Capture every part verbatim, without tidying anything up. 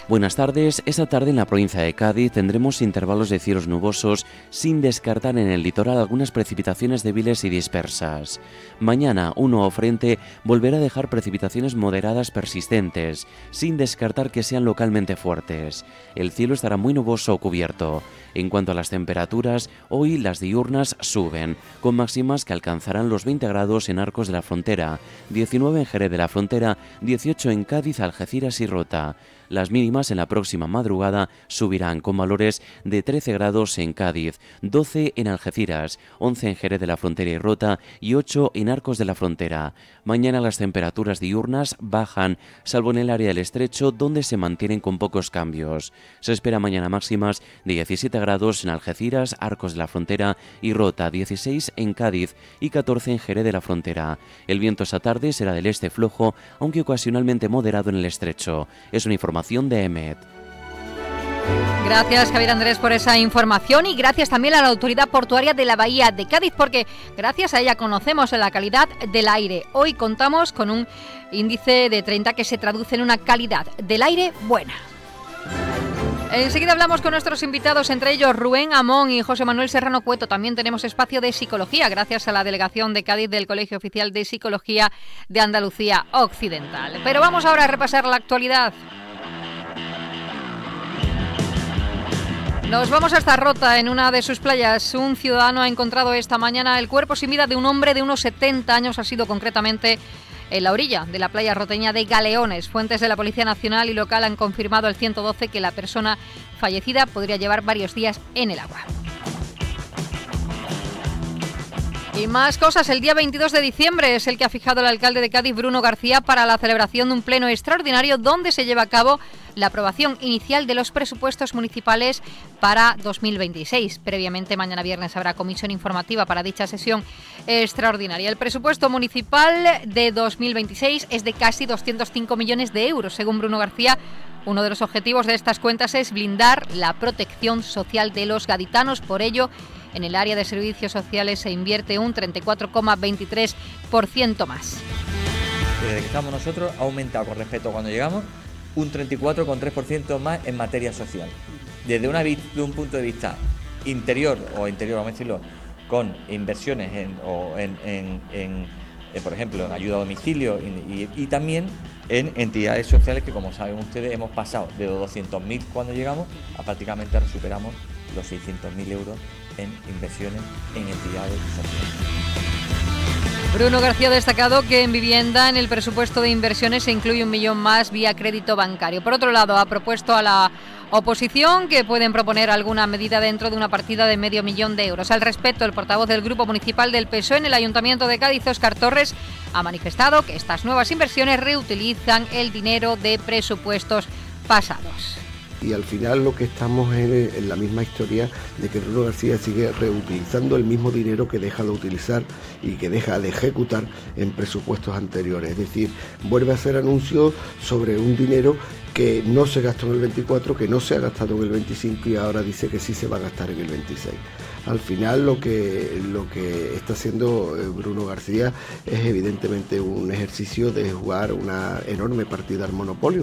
Buenas tardes. Esta tarde en la provincia de Cádiz tendremos intervalos de cielos nubosos, sin descartar en el litoral algunas precipitaciones débiles y dispersas. Mañana, un nuevo frente volverá a dejar precipitaciones moderadas persistentes, sin descartar que sean localmente fuertes. El cielo estará muy nuboso o cubierto. En cuanto a las temperaturas, hoy las diurnas suben, con máximas que alcanzarán los veinte grados en Arcos de la Frontera, diecinueve en Jerez de la Frontera, dieciocho en Cádiz, Algeciras y Rota. Las mínimas en la próxima madrugada subirán con valores de trece grados en Cádiz, doce en Algeciras, once en Jerez de la Frontera y Rota y ocho en Arcos de la Frontera. Mañana las temperaturas diurnas bajan, salvo en el área del Estrecho, donde se mantienen con pocos cambios. Se espera mañana máximas de diecisiete grados en Algeciras, Arcos de la Frontera y Rota, dieciséis en Cádiz y catorce en Jerez de la Frontera. El viento esta tarde será del este flojo, aunque ocasionalmente moderado en el Estrecho. Es una información de E M E T. Gracias, Javier Andrés, por esa información, y gracias también a la Autoridad Portuaria de la Bahía de Cádiz, porque gracias a ella conocemos la calidad del aire. Hoy contamos con un índice de treinta que se traduce en una calidad del aire buena. Enseguida hablamos con nuestros invitados, entre ellos Rubén Amón y José Manuel Serrano Cueto. También tenemos espacio de psicología, gracias a la Delegación de Cádiz del Colegio Oficial de Psicología de Andalucía Occidental. Pero vamos ahora a repasar la actualidad. Nos vamos hasta Rota. En una de sus playas, un ciudadano ha encontrado esta mañana el cuerpo sin vida de un hombre de unos setenta años. Ha sido concretamente en la orilla de la playa roteña de Galeones. Fuentes de la Policía Nacional y local han confirmado al ciento doce que la persona fallecida podría llevar varios días en el agua. Y más cosas. El día veintidós de diciembre es el que ha fijado el alcalde de Cádiz, Bruno García, para la celebración de un pleno extraordinario donde se lleva a cabo la aprobación inicial de los presupuestos municipales para dos mil veintiséis. Previamente, mañana viernes habrá comisión informativa para dicha sesión extraordinaria. El presupuesto municipal de dos mil veintiséis es de casi doscientos cinco millones de euros. Según Bruno García, uno de los objetivos de estas cuentas es blindar la protección social de los gaditanos. Por ello, en el área de servicios sociales se invierte un treinta y cuatro coma veintitrés por ciento más. Desde que estamos nosotros ha aumentado con respecto a cuando llegamos un treinta y cuatro coma tres por ciento más en materia social. Desde, una, desde un punto de vista interior, o interior vamos a decirlo, con inversiones en, o en, en, en, en por ejemplo, en ayuda a domicilio y, y, y también en entidades sociales que, como saben ustedes, hemos pasado de los doscientos mil cuando llegamos a prácticamente superamos los seiscientos mil euros en inversiones en entidades sociales. Bruno García ha destacado que en vivienda, en el presupuesto de inversiones, se incluye un millón más vía crédito bancario. Por otro lado, ha propuesto a la oposición que pueden proponer alguna medida dentro de una partida de medio millón de euros. Al respecto, el portavoz del Grupo Municipal del P S O E en el Ayuntamiento de Cádiz, Óscar Torres, ha manifestado que estas nuevas inversiones reutilizan el dinero de presupuestos pasados. Y al final lo que estamos en, en la misma historia de que Bruno García sigue reutilizando el mismo dinero que deja de utilizar y que deja de ejecutar en presupuestos anteriores. Es decir, vuelve a hacer anuncios sobre un dinero que no se gastó en el veinticuatro, que no se ha gastado en el veinticinco y ahora dice que sí se va a gastar en el veintiséis. Al final lo que, lo que está haciendo Bruno García es evidentemente un ejercicio de jugar una enorme partida al monopolio.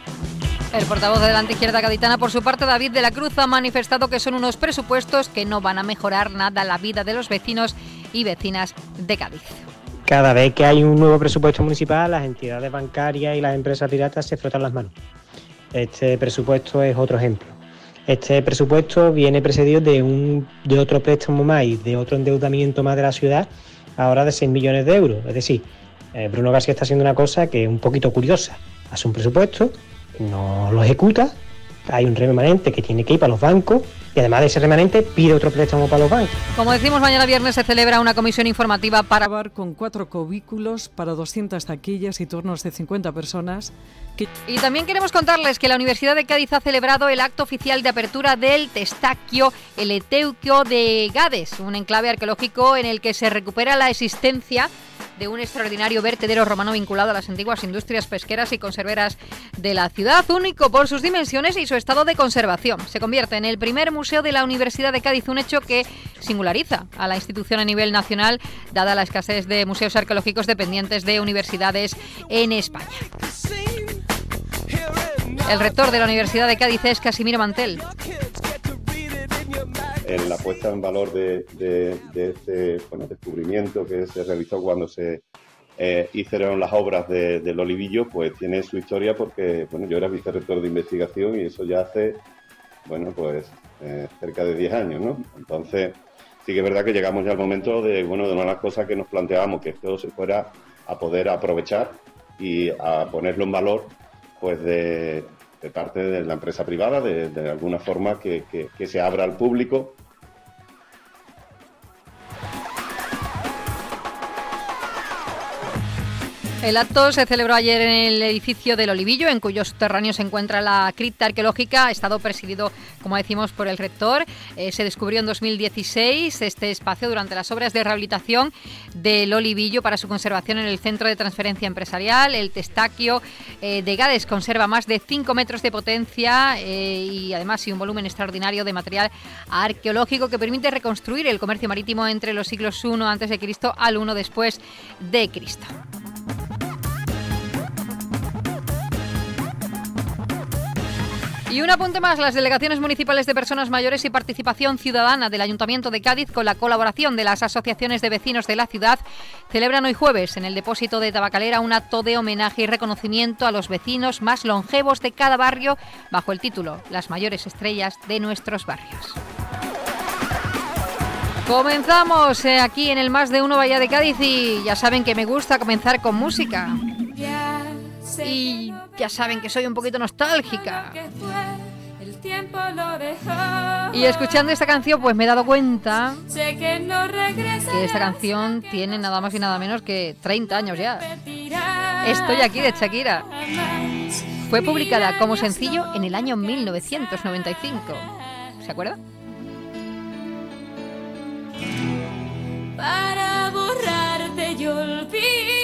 El portavoz de la antiizquierda gaditana, por su parte, David de la Cruz, ha manifestado que son unos presupuestos que no van a mejorar nada la vida de los vecinos y vecinas de Cádiz. Cada vez que hay un nuevo presupuesto municipal, las entidades bancarias y las empresas piratas se frotan las manos. Este presupuesto es otro ejemplo. Este presupuesto viene precedido de, un, de otro préstamo más y de otro endeudamiento más de la ciudad, ahora de seis millones de euros. Es decir, eh, Bruno García está haciendo una cosa que es un poquito curiosa. Hace un presupuesto, no lo ejecuta, hay un remanente que tiene que ir para los bancos y además de ese remanente pide otro préstamo para los bancos. Como decimos, mañana viernes se celebra una comisión informativa para acabar con cuatro cubículos para doscientas taquillas y turnos de cincuenta personas. Que... Y también queremos contarles que la Universidad de Cádiz ha celebrado el acto oficial de apertura del Testaquio Eleteuquio de Gades, un enclave arqueológico en el que se recupera la existencia de un extraordinario vertedero romano vinculado a las antiguas industrias pesqueras y conserveras de la ciudad, único por sus dimensiones y su estado de conservación. Se convierte en el primer museo de la Universidad de Cádiz, un hecho que singulariza a la institución a nivel nacional, dada la escasez de museos arqueológicos dependientes de universidades en España. El rector de la Universidad de Cádiz es Casimiro Mantel. En la puesta en valor de, de, de este bueno, descubrimiento que se realizó cuando se eh, hicieron las obras de, del Olivillo, pues tiene su historia porque bueno, yo era vicerrector de investigación y eso ya hace bueno pues eh, cerca de diez años, ¿no? Entonces sí que es verdad que llegamos ya al momento de bueno de una de las cosas que nos planteábamos, que esto se fuera a poder aprovechar y a ponerlo en valor pues de, de parte de la empresa privada, de, de alguna forma que, que, que se abra al público. El acto se celebró ayer en el edificio del Olivillo, en cuyo subterráneo se encuentra la cripta arqueológica. Ha estado presidido, como decimos, por el rector. Eh, se descubrió en dos mil dieciséis este espacio durante las obras de rehabilitación del Olivillo para su conservación en el Centro de Transferencia Empresarial. El Testaquio eh, de Gades conserva más de cinco metros de potencia eh, y además y un volumen extraordinario de material arqueológico que permite reconstruir el comercio marítimo entre los siglos primero antes de Cristo al primero después de Cristo. Y un apunte más, las delegaciones municipales de personas mayores y participación ciudadana del Ayuntamiento de Cádiz, con la colaboración de las asociaciones de vecinos de la ciudad, celebran hoy jueves en el depósito de Tabacalera un acto de homenaje y reconocimiento a los vecinos más longevos de cada barrio, bajo el título Las mayores estrellas de nuestros barrios. Comenzamos eh, aquí en el Más de Uno Bahía de Cádiz y ya saben que me gusta comenzar con música. Y ya saben que soy un poquito nostálgica. Y escuchando esta canción pues me he dado cuenta que esta canción tiene nada más y nada menos que treinta años ya. Estoy aquí de Shakira. Fue publicada como sencillo en el año mil novecientos noventa y cinco. ¿Se acuerda? Para borrarte y olvidar.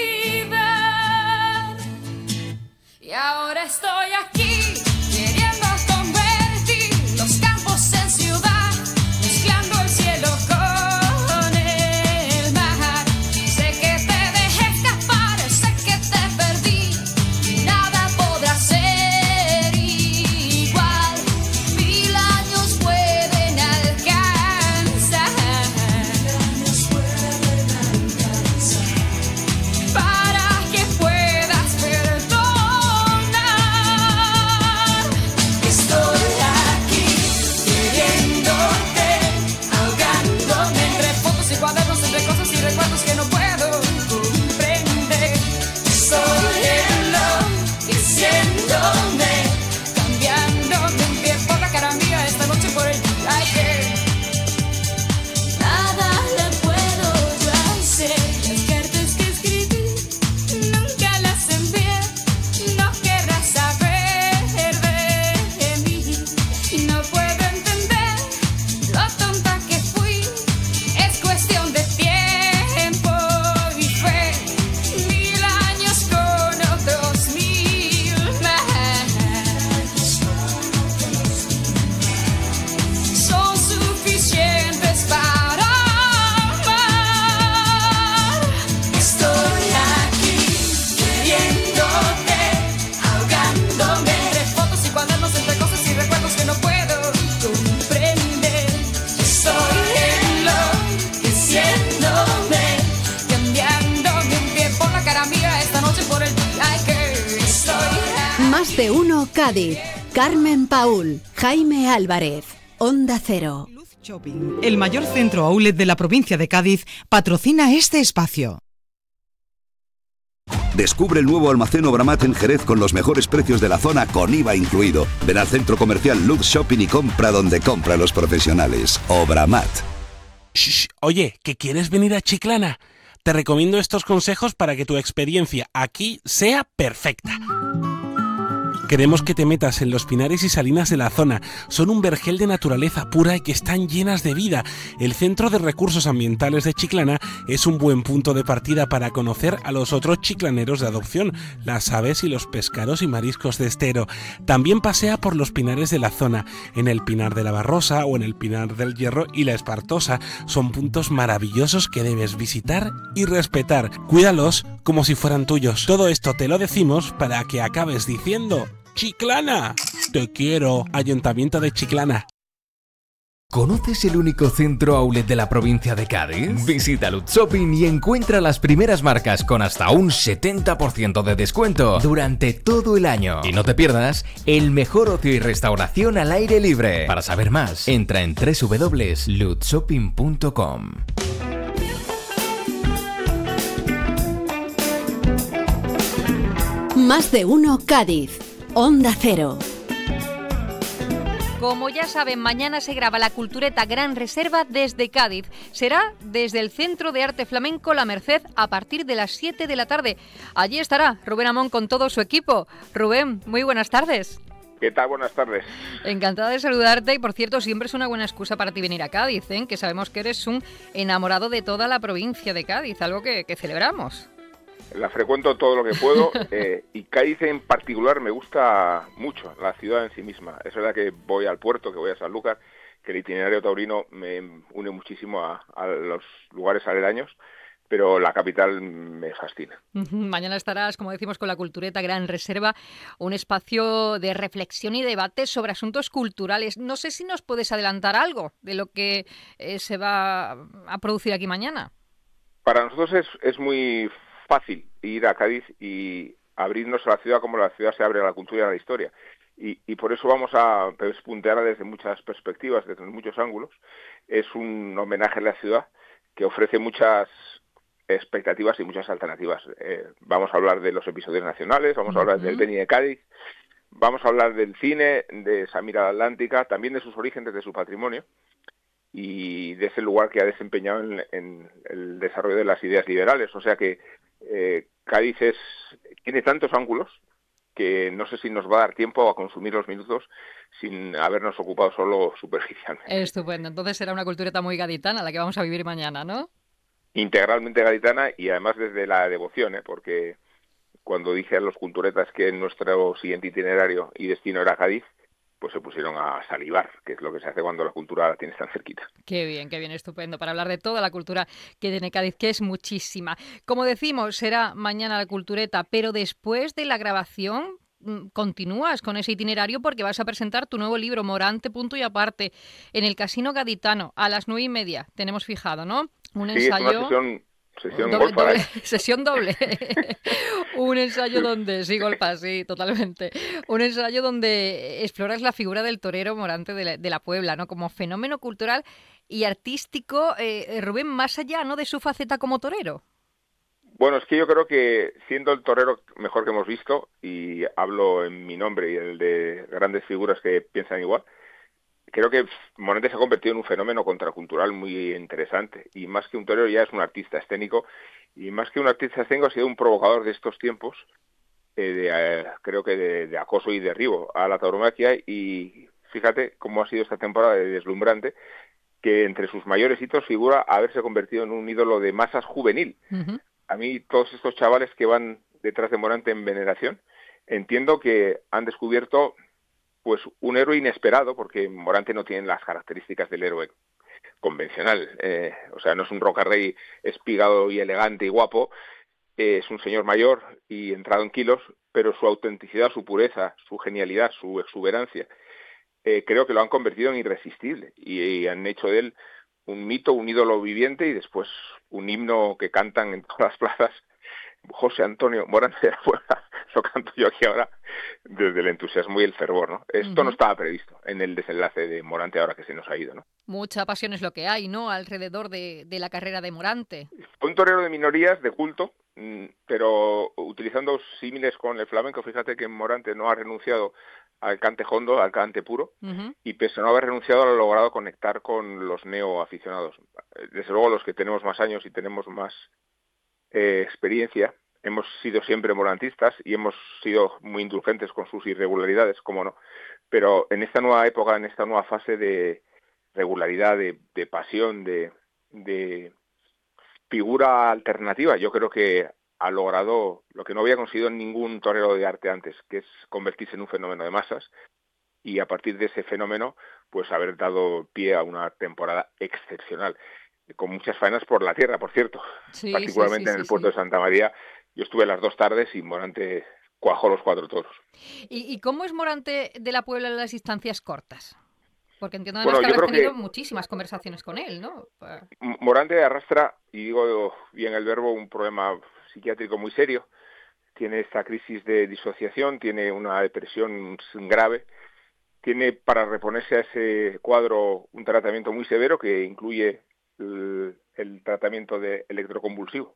Y ahora estoy aquí, queriendo convertir los campos en ciudad, mezclando el cielo con el mar. Sé que te dejé escapar, sé que te perdí, y nada podrá ser igual. Mil años pueden alcanzar, años pueden alcanzar, para que puedas perdonar. Recuerdos que no puedo comprender. Soy enloqueciéndome, cambiándome un pie por la cara mía esta noche por el aire. Nada le puedo yo hacer. Las cartas que escribí nunca las envié. No querrás saber de mí. No puedo entender lo tonta que fui. Es cuestión de tiempo. Más de Uno Cádiz. Carmen Paul, Jaime Álvarez, Onda Cero. Luz Shopping, el mayor centro outlet de la provincia de Cádiz, patrocina este espacio. Descubre el nuevo almacén Obramat en Jerez con los mejores precios de la zona con I V A incluido. Ven al centro comercial Luz Shopping y compra donde compran los profesionales. Obramat. Shh, oye, ¿que quieres venir a Chiclana? Te recomiendo estos consejos para que tu experiencia aquí sea perfecta. Queremos que te metas en los pinares y salinas de la zona. Son un vergel de naturaleza pura y que están llenas de vida. El Centro de Recursos Ambientales de Chiclana es un buen punto de partida para conocer a los otros chiclaneros de adopción, las aves y los pescados y mariscos de estero. También pasea por los pinares de la zona, en el Pinar de la Barrosa o en el Pinar del Hierro y la Espartosa. Son puntos maravillosos que debes visitar y respetar. Cuídalos como si fueran tuyos. Todo esto te lo decimos para que acabes diciendo: Chiclana. Te quiero, Ayuntamiento de Chiclana. ¿Conoces el único centro outlet de la provincia de Cádiz? Visita Lutz Shopping y encuentra las primeras marcas con hasta un setenta por ciento de descuento durante todo el año. Y no te pierdas el mejor ocio y restauración al aire libre. Para saber más, entra en doble u doble u doble u punto lutz shopping punto com. Más de uno Cádiz. Onda Cero. Como ya saben, mañana se graba la Cultureta Gran Reserva desde Cádiz. Será desde el Centro de Arte Flamenco La Merced a partir de las siete de la tarde. Allí estará Rubén Amón con todo su equipo. Rubén, muy buenas tardes. ¿Qué tal? Buenas tardes. Encantada de saludarte y, por cierto, siempre es una buena excusa para ti venir a Cádiz, ¿eh? Que sabemos que eres un enamorado de toda la provincia de Cádiz, algo que, que celebramos. La frecuento todo lo que puedo eh, y Cádiz en particular me gusta mucho, la ciudad en sí misma. Es verdad que voy al puerto, que voy a Sanlúcar, que el itinerario taurino me une muchísimo a, a los lugares aledaños, pero la capital me fascina. Mañana estarás, como decimos, con la Cultureta Gran Reserva, un espacio de reflexión y debate sobre asuntos culturales. No sé si nos puedes adelantar algo de lo que eh, se va a producir aquí mañana. Para nosotros es, es muy fácil ir a Cádiz y abrirnos a la ciudad como la ciudad se abre a la cultura y a la historia. Y, y por eso vamos a puntearla desde muchas perspectivas, desde muchos ángulos. Es un homenaje a la ciudad que ofrece muchas expectativas y muchas alternativas. Eh, vamos a hablar de los episodios nacionales, vamos a hablar uh-huh. del Beni de Cádiz, vamos a hablar del cine, de Samira Atlántica, también de sus orígenes, de su patrimonio y de ese lugar que ha desempeñado en, en el desarrollo de las ideas liberales. O sea que eh, Cádiz es, tiene tantos ángulos que no sé si nos va a dar tiempo a consumir los minutos sin habernos ocupado solo superficialmente. Estupendo. Entonces será una cultureta muy gaditana la que vamos a vivir mañana, ¿no? Integralmente gaditana y además desde la devoción, ¿eh? Porque cuando dije a los culturetas que nuestro siguiente itinerario y destino era Cádiz, pues se pusieron a salivar, que es lo que se hace cuando la cultura la tienes tan cerquita. Qué bien, qué bien, estupendo, para hablar de toda la cultura que tiene Cádiz, que es muchísima. Como decimos, será mañana la cultureta, pero después de la grabación continúas con ese itinerario porque vas a presentar tu nuevo libro, Morante, punto y aparte, en el Casino Gaditano, a las nueve y media, tenemos fijado, ¿no? Un sí, ensayo... Es una sesión... Sesión doble, golfa, doble, ¿eh? Sesión doble. Un ensayo donde, sí, golfa, sí, totalmente. Un ensayo donde exploras la figura del torero Morante de la, de la Puebla, ¿no? Como fenómeno cultural y artístico, eh, Rubén, más allá, ¿no?, de su faceta como torero. Bueno, es que yo creo que siendo el torero mejor que hemos visto, y hablo en mi nombre y el de grandes figuras que piensan igual, creo que Morante se ha convertido en un fenómeno contracultural muy interesante y más que un torero ya es un artista escénico y más que un artista escénico ha sido un provocador de estos tiempos, eh, de, eh, creo que de, de acoso y derribo a la tauromaquia y fíjate cómo ha sido esta temporada de deslumbrante que entre sus mayores hitos figura haberse convertido en un ídolo de masas juvenil. Uh-huh. A mí todos estos chavales que van detrás de Morante en veneración entiendo que han descubierto pues un héroe inesperado, porque Morante no tiene las características del héroe convencional, eh, o sea, no es un rocarrey espigado y elegante y guapo, eh, es un señor mayor y entrado en kilos, pero su autenticidad, su pureza, su genialidad, su exuberancia, eh, creo que lo han convertido en irresistible y, y han hecho de él un mito, un ídolo viviente y después un himno que cantan en todas las plazas. José Antonio Morante de la Puebla, lo canto yo aquí ahora desde el entusiasmo y el fervor, ¿no? Esto uh-huh. no estaba previsto en el desenlace de Morante ahora que se nos ha ido, ¿no? Mucha pasión es lo que hay, ¿no?, alrededor de, de la carrera de Morante. Fue un torero de minorías, de culto, pero utilizando símiles con el flamenco, fíjate que Morante no ha renunciado al cante hondo, al cante puro, uh-huh. y pese a no haber renunciado, ha logrado conectar con los neoaficionados. Desde luego los que tenemos más años y tenemos más Eh, experiencia, hemos sido siempre morantistas y hemos sido muy indulgentes con sus irregularidades, cómo no, pero en esta nueva época, en esta nueva fase de regularidad, de, de pasión, de, de figura alternativa, yo creo que ha logrado lo que no había conseguido ningún torero de arte antes, que es convertirse en un fenómeno de masas y a partir de ese fenómeno pues haber dado pie a una temporada excepcional. Con muchas faenas por la tierra, por cierto, sí, particularmente sí, sí, en el sí, puerto sí. de Santa María. Yo estuve las dos tardes y Morante cuajó los cuatro toros. ¿Y, y cómo es Morante de la Puebla en las distancias cortas? Porque entiendo además Bueno, que yo habrás creo tenido que- muchísimas conversaciones con él, ¿no? Pa- Morante arrastra, y digo bien el verbo, un problema psiquiátrico muy serio. Tiene esta crisis de disociación, tiene una depresión grave, tiene para reponerse a ese cuadro un tratamiento muy severo que incluye el, el tratamiento de electroconvulsivo.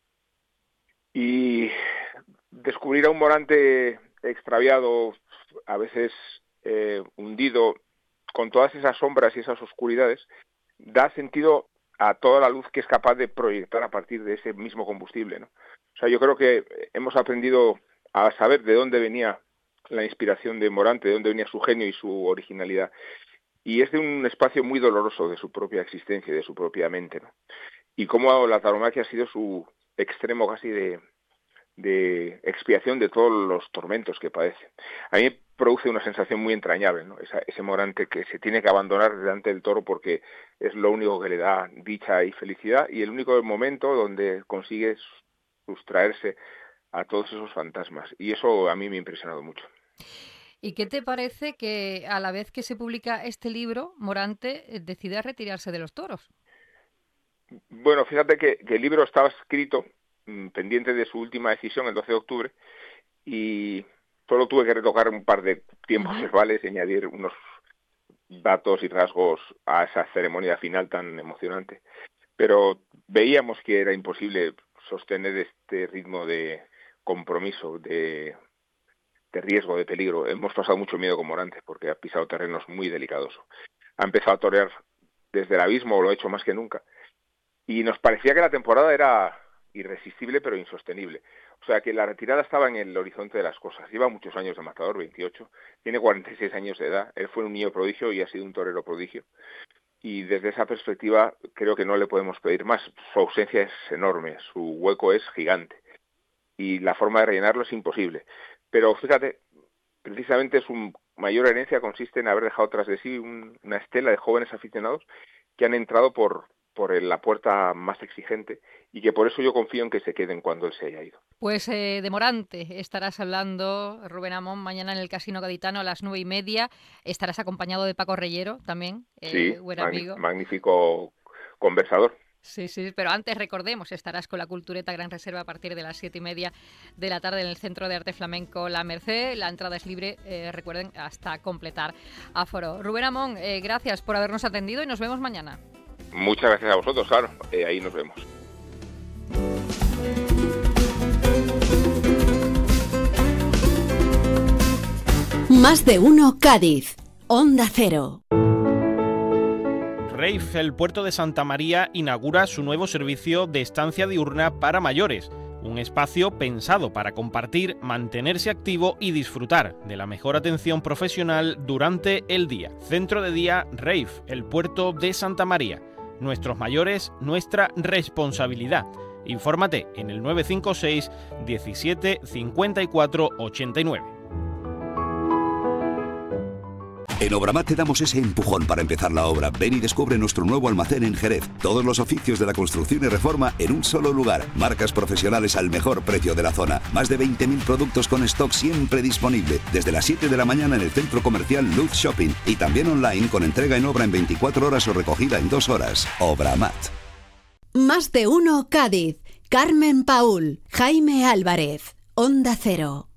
Y descubrir a un Morante extraviado, a veces eh, hundido, con todas esas sombras y esas oscuridades, da sentido a toda la luz que es capaz de proyectar a partir de ese mismo combustible, ¿no? O sea, yo creo que hemos aprendido a saber de dónde venía la inspiración de Morante, de dónde venía su genio y su originalidad. Y es de un espacio muy doloroso de su propia existencia y de su propia mente, ¿no? Y cómo la tauromaquia ha sido su extremo casi de, de expiación de todos los tormentos que padece. A mí me produce una sensación muy entrañable, ¿no? Esa, ese Morante que se tiene que abandonar delante del toro porque es lo único que le da dicha y felicidad y el único momento donde consigue sustraerse a todos esos fantasmas. Y eso a mí me ha impresionado mucho. ¿Y qué te parece que a la vez que se publica este libro, Morante eh, decide retirarse de los toros? Bueno, fíjate que, que el libro estaba escrito mmm, pendiente de su última decisión el doce de octubre y solo tuve que retocar un par de tiempos verbales y añadir unos datos y rasgos a esa ceremonia final tan emocionante. Pero veíamos que era imposible sostener este ritmo de compromiso, de, de riesgo, de peligro. Hemos pasado mucho miedo con Morante porque ha pisado terrenos muy delicados. Ha empezado a torear desde el abismo, lo ha hecho más que nunca. Y nos parecía que la temporada era irresistible pero insostenible. O sea que la retirada estaba en el horizonte de las cosas. Lleva muchos años de matador, veintiocho, tiene cuarenta y seis años de edad, él fue un niño prodigio y ha sido un torero prodigio. Y desde esa perspectiva creo que no le podemos pedir más. Su ausencia es enorme, su hueco es gigante y la forma de rellenarlo es imposible. Pero fíjate, precisamente su mayor herencia consiste en haber dejado tras de sí un, una estela de jóvenes aficionados que han entrado por por la puerta más exigente y que por eso yo confío en que se queden cuando él se haya ido. Pues eh, de Morante estarás hablando, Rubén Amón, mañana en el Casino Gaditano a las nueve y media. Estarás acompañado de Paco Reyero también, eh, Sí, buen mag- amigo. magnífico conversador. Sí, sí, pero antes recordemos, estarás con la Cultureta Gran Reserva a partir de las siete y media de la tarde en el Centro de Arte Flamenco La Merced. La entrada es libre, eh, recuerden, hasta completar aforo. Rubén Amón, eh, gracias por habernos atendido y nos vemos mañana. Muchas gracias a vosotros, claro. Eh, ahí nos vemos. Más de uno Cádiz. Onda Cero. Rave, el puerto de Santa María, inaugura su nuevo servicio de estancia diurna para mayores. Un espacio pensado para compartir, mantenerse activo y disfrutar de la mejor atención profesional durante el día. Centro de día Rave, el puerto de Santa María. Nuestros mayores, nuestra responsabilidad. Infórmate en el nueve cinco seis diecisiete cincuenta y cuatro ochenta y nueve. En Obramat te damos ese empujón para empezar la obra. Ven y descubre nuestro nuevo almacén en Jerez. Todos los oficios de la construcción y reforma en un solo lugar. Marcas profesionales al mejor precio de la zona. Más de veinte mil productos con stock siempre disponible. Desde las siete de la mañana en el centro comercial Luz Shopping. Y también online con entrega en obra en veinticuatro horas o recogida en dos horas. Obramat. Más de uno Cádiz. Carmen Paul. Jaime Álvarez. Onda Cero.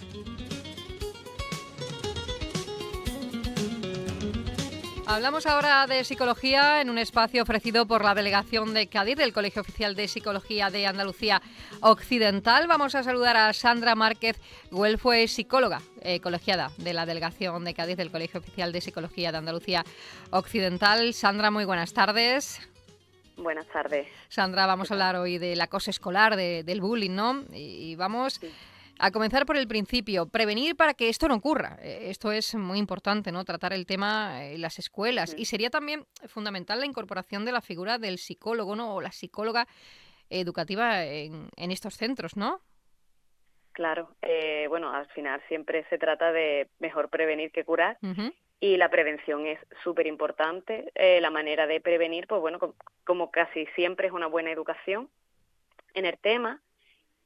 Hablamos ahora de psicología en un espacio ofrecido por la Delegación de Cádiz del Colegio Oficial de Psicología de Andalucía Occidental. Vamos a saludar a Sandra Márquez Güelfo, es psicóloga eh, colegiada de la Delegación de Cádiz del Colegio Oficial de Psicología de Andalucía Occidental. Sandra, muy buenas tardes. Buenas tardes. Sandra, vamos a hablar hoy del acoso escolar, de, del bullying, ¿no? Y, y vamos... Sí. A comenzar por el principio, prevenir para que esto no ocurra. Esto es muy importante, ¿no? Tratar el tema en las escuelas. Y sería también fundamental la incorporación de la figura del psicólogo, ¿no? O la psicóloga educativa en, en estos centros, ¿no? Claro. Eh, bueno, al final siempre se trata de mejor prevenir que curar. Uh-huh. Y la prevención es súper importante. Eh, la manera de prevenir, pues bueno, como, como casi siempre es una buena educación en el tema.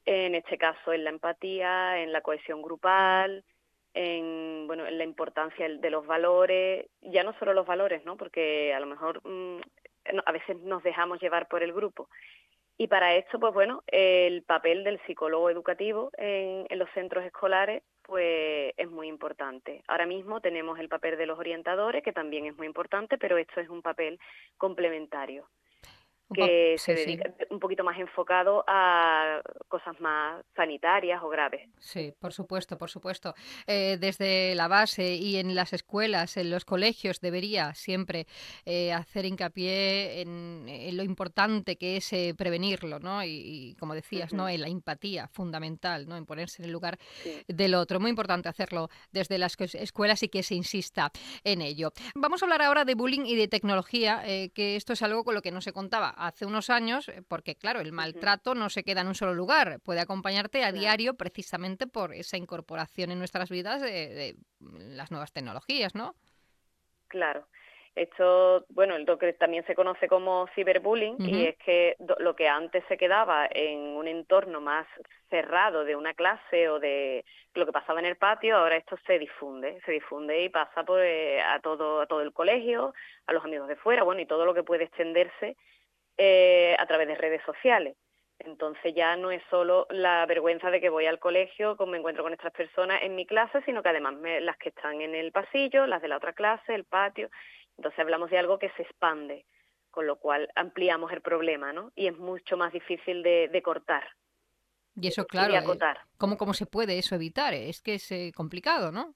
en este caso en la empatía, en la cohesión grupal, en, bueno, en la importancia de los valores, ya no solo los valores, ¿no? Porque a lo mejor mmm, a veces nos dejamos llevar por el grupo. Y para esto, pues bueno, el papel del psicólogo educativo en, en los centros escolares pues es muy importante. Ahora mismo tenemos el papel de los orientadores, que también es muy importante, pero esto es un papel complementario, que Sí, se dedica sí. un poquito más enfocado a cosas más sanitarias o graves. Sí, por supuesto, por supuesto. Eh, desde la base y en las escuelas, en los colegios, debería siempre eh, hacer hincapié en, en lo importante que es eh, prevenirlo, ¿no? Y, y como decías, ¿no? Ujú. En la empatía fundamental, ¿no? En ponerse en el lugar Sí. del otro. Muy importante hacerlo desde las que- escuelas y que se insista en ello. Vamos a hablar ahora de bullying y de tecnología, eh, que esto es algo con lo que no se contaba hace unos años, eh, porque claro, el maltrato no se queda en un solo lugar, puede acompañarte a Claro. diario precisamente por esa incorporación en nuestras vidas de, de las nuevas tecnologías, ¿no? Claro. Esto, bueno, lo que también se conoce como ciberbullying, y Ujú. es que do- lo que antes se quedaba en un entorno más cerrado de una clase o de lo que pasaba en el patio, ahora esto se difunde, se difunde y pasa por, eh, a todo a todo el colegio, a los amigos de fuera, bueno, y todo lo que puede extenderse eh, a través de redes sociales. Entonces ya no es solo la vergüenza de que voy al colegio, como me encuentro con estas personas en mi clase, sino que además me, las que están en el pasillo, las de la otra clase, el patio. Entonces hablamos de algo que se expande, con lo cual ampliamos el problema, ¿no? Y es mucho más difícil de, de cortar Y eso, y claro, de eh, acotar. ¿cómo, cómo se puede eso evitar? Es que es eh, complicado, ¿no?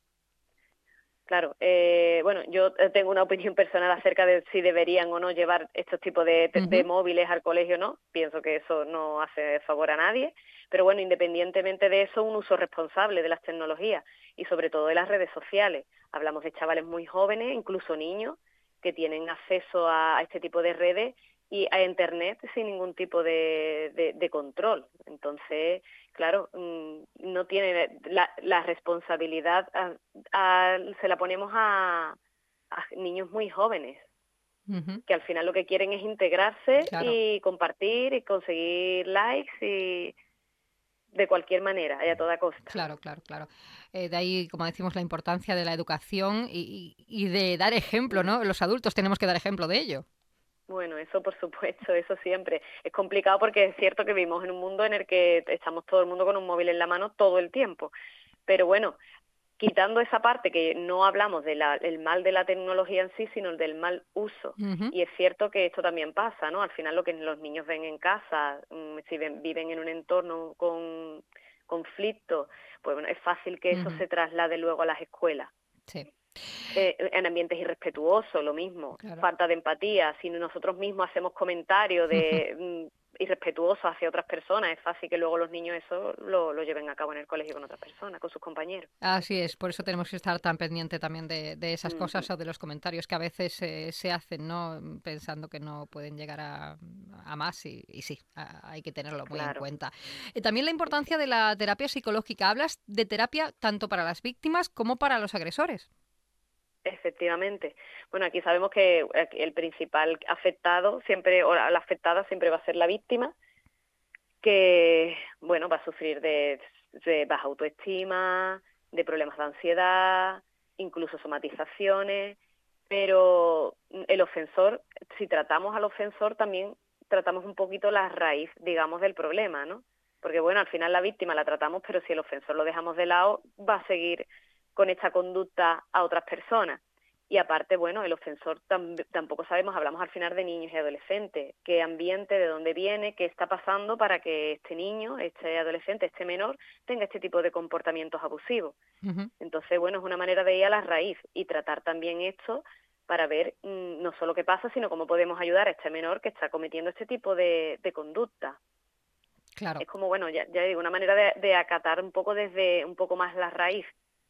Claro, eh, bueno, yo eh, tengo una opinión personal acerca de si deberían o no llevar estos tipos de, de, de Ujú. móviles al colegio o no. Pienso que eso no hace favor a nadie, pero bueno, independientemente de eso, un uso responsable de las tecnologías y sobre todo de las redes sociales. Hablamos de chavales muy jóvenes, incluso niños, que tienen acceso a, a este tipo de redes y a Internet sin ningún tipo de, de, de control. Entonces, claro, mm, no tiene la, la responsabilidad, a- a- se la ponemos a, a niños muy jóvenes, Ujú. que al final lo que quieren es integrarse Claro. y compartir y conseguir likes y de cualquier manera y a toda costa. Claro, claro, claro. Eh, de ahí, como decimos, la importancia de la educación y, y- y de dar ejemplo, ¿no? Los adultos tenemos que dar ejemplo de ello. Bueno, eso por supuesto, eso siempre. Es complicado porque es cierto que vivimos en un mundo en el que estamos todo el mundo con un móvil en la mano todo el tiempo. Pero bueno, quitando esa parte que no hablamos del mal de la tecnología en sí, sino del mal uso. Ujú. Y es cierto que esto también pasa, ¿no? Al final lo que los niños ven en casa, mm, si ven- viven en un entorno con conflicto, pues bueno, es fácil que eso Ujú. se traslade luego a las escuelas. Sí. Eh, en ambientes irrespetuosos, lo mismo, Claro. falta de empatía, si nosotros mismos hacemos comentarios de mm, irrespetuosos hacia otras personas, es fácil que luego los niños eso lo, lo lleven a cabo en el colegio con otras personas, con sus compañeros. Así es, por eso tenemos que estar tan pendiente también de, de esas Ujú. cosas o de los comentarios que a veces eh, se hacen, ¿no? Pensando que no pueden llegar a, a más y, y sí, a- hay que tenerlo muy en Claro. cuenta. Eh, también la importancia de la terapia psicológica. Hablas de terapia tanto para las víctimas como para los agresores. Efectivamente. Bueno, aquí sabemos que eh, el principal afectado siempre, o la afectada siempre va a ser la víctima, que, bueno, va a sufrir de, de baja autoestima, de problemas de ansiedad, incluso somatizaciones, pero el ofensor, si tratamos al ofensor, también tratamos un poquito la raíz, digamos, del problema, ¿no? Porque, bueno, al final la víctima la tratamos, pero si el ofensor lo dejamos de lado, va a seguir con esta conducta a otras personas. Y aparte, bueno, el ofensor tam tampoco sabemos, hablamos al final de niños y adolescentes, qué ambiente, de dónde viene, qué está pasando para que este niño, este adolescente, este menor, tenga este tipo de comportamientos abusivos. Ujú. Entonces, bueno, es una manera de ir a la raíz y tratar también esto para ver mmm, no solo qué pasa, sino cómo podemos ayudar a este menor que está cometiendo este tipo de, de conducta. Claro. Es como, bueno, ya, ya digo, una manera de, de acatar un poco desde un poco más la raíz.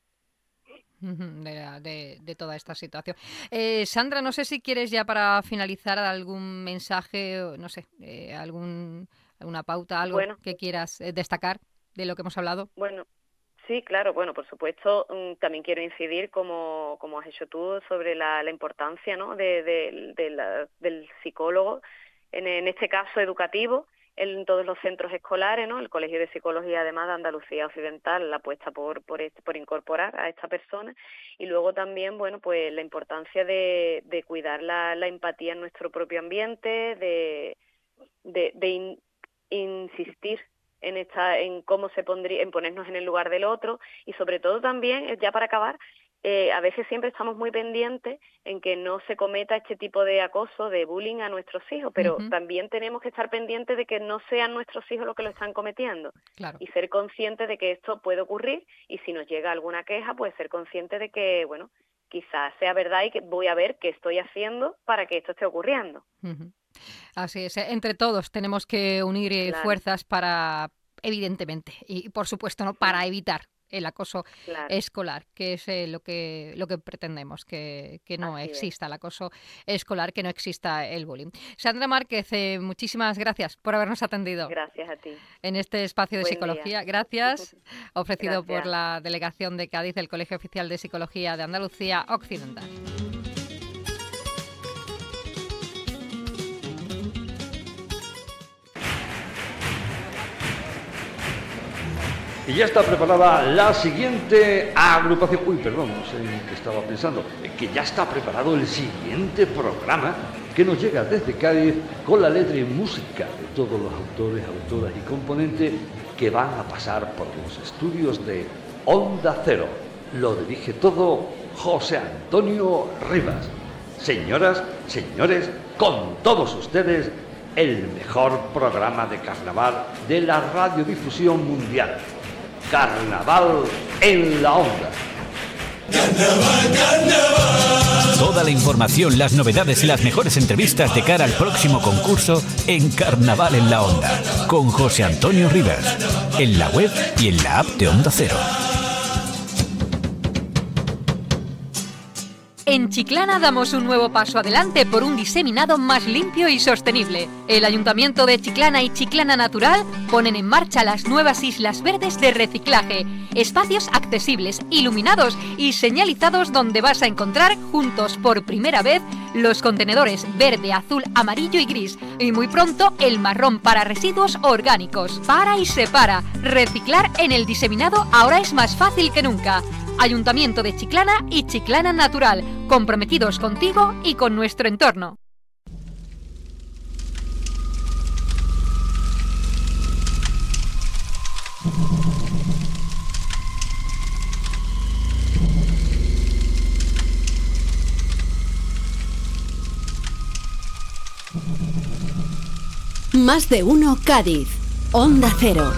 Ujú, De, la- de- de toda esta situación. Eh, Sandra, no sé si quieres ya para finalizar algún mensaje, o no sé, eh, algún, alguna pauta, algo Bueno. que quieras eh, destacar de lo que hemos hablado. Bueno, sí, claro, bueno, por supuesto, mm, también quiero incidir, como, como has hecho tú, sobre la, la importancia, ¿no?, de, de- de la- del psicólogo, en, en este caso educativo, en todos los centros escolares, ¿no? El Colegio de Psicología, además, de Andalucía Occidental, la apuesta por por, este, por incorporar a esta persona. Y luego también, bueno, pues la importancia de, de cuidar la, la empatía en nuestro propio ambiente, de, de, de in, insistir en esta, en cómo se pondría, en ponernos en el lugar del otro, y sobre todo también, ya para acabar, Eh, a veces siempre estamos muy pendientes en que no se cometa este tipo de acoso, de bullying a nuestros hijos, pero Ujú. también tenemos que estar pendientes de que no sean nuestros hijos los que lo están cometiendo, Claro. y ser conscientes de que esto puede ocurrir, y si nos llega alguna queja, pues ser conscientes de que, bueno, quizás sea verdad y que voy a ver qué estoy haciendo para que esto esté ocurriendo. Ujú. Así es, eh, entre todos tenemos que unir eh, Claro. fuerzas para, evidentemente, y por supuesto, ¿no?, para evitar el acoso Claro. escolar, que es eh, lo que lo que pretendemos, que, que no Así es. exista el acoso escolar, que no exista el bullying. Sandra Márquez, eh, muchísimas gracias por habernos atendido Gracias a ti. en este espacio de Buen psicología. día. Gracias, ofrecido por Gracias. la Delegación de Cádiz del Colegio Oficial de Psicología de Andalucía Occidental. Y ya está preparada la siguiente agrupación. Uy, perdón, no sé en qué estaba pensando. Que ya está preparado el siguiente programa que nos llega desde Cádiz con la letra y música de todos los autores, autoras y componentes que van a pasar por los estudios de Onda Cero. Lo dirige todo José Antonio Rivas. Señoras, señores, con todos ustedes, el mejor programa de carnaval de la radiodifusión mundial. Carnaval en la Onda. Carnaval, carnaval. Toda la información, las novedades y las mejores entrevistas de cara al próximo concurso en Carnaval en la Onda, con José Antonio Rivas, en la web y en la app de Onda Cero. En Chiclana damos un nuevo paso adelante por un diseminado más limpio y sostenible. El Ayuntamiento de Chiclana y Chiclana Natural ponen en marcha las nuevas islas verdes de reciclaje, espacios accesibles, iluminados y señalizados donde vas a encontrar juntos por primera vez los contenedores verde, azul, amarillo y gris, y muy pronto el marrón para residuos orgánicos. Para y separa. Reciclar en el diseminado ahora es más fácil que nunca. Ayuntamiento de Chiclana y Chiclana Natural, comprometidos contigo y con nuestro entorno. Más de uno Cádiz. Onda Cero.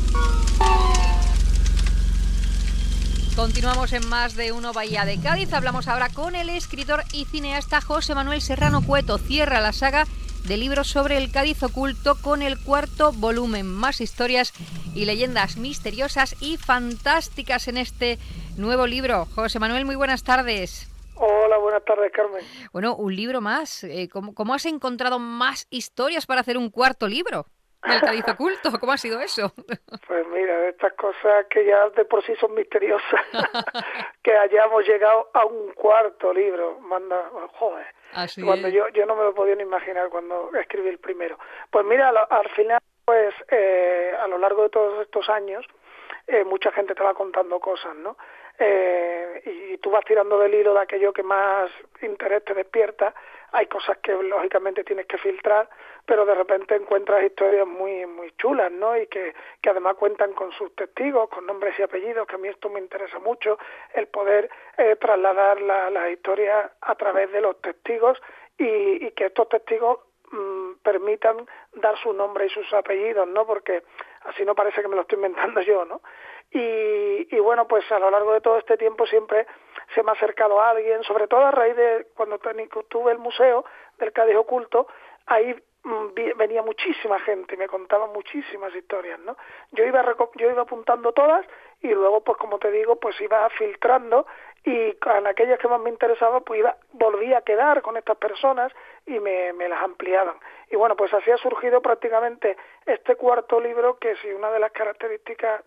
Continuamos en Más de uno Bahía de Cádiz. Hablamos ahora con el escritor y cineasta José Manuel Serrano Cueto. Cierra la saga de libros sobre el Cádiz oculto con el cuarto volumen. Más historias y leyendas misteriosas y fantásticas en este nuevo libro. José Manuel, muy buenas tardes. Hola, buenas tardes, Carmen. Bueno, un libro más. Eh, ¿cómo, ¿Cómo has encontrado más historias para hacer un cuarto libro del Cádiz oculto? ¿Cómo ha sido eso? Pues mira, estas cosas que ya de por sí son misteriosas, que hayamos llegado a un cuarto libro, manda, joder, Así cuando es. yo yo no me lo podía ni imaginar cuando escribí el primero. Pues mira, al, al final, pues eh, a lo largo de todos estos años, eh, mucha gente te va contando cosas, ¿no? Eh, y, y tú vas tirando del hilo de aquello que más interés te despierta. Hay cosas que lógicamente tienes que filtrar, pero de repente encuentras historias muy muy chulas, ¿no? Y que, que además cuentan con sus testigos, con nombres y apellidos, que a mí esto me interesa mucho, el poder eh, trasladar la, la historia a través de los testigos y, y que estos testigos mmm, permitan dar su nombre y sus apellidos, ¿no? Porque así no parece que me lo estoy inventando yo, ¿no? Y, y bueno, pues a lo largo de todo este tiempo siempre se me ha acercado a alguien, sobre todo a raíz de cuando tuve el museo del Cádiz oculto, ahí mmm, venía muchísima gente y me contaban muchísimas historias, ¿no? Yo iba yo iba apuntando todas y luego, pues como te digo, pues iba filtrando y con aquellas que más me interesaban, pues iba, volvía a quedar con estas personas y me, me las ampliaban. Y bueno, pues así ha surgido prácticamente este cuarto libro, que si una de las características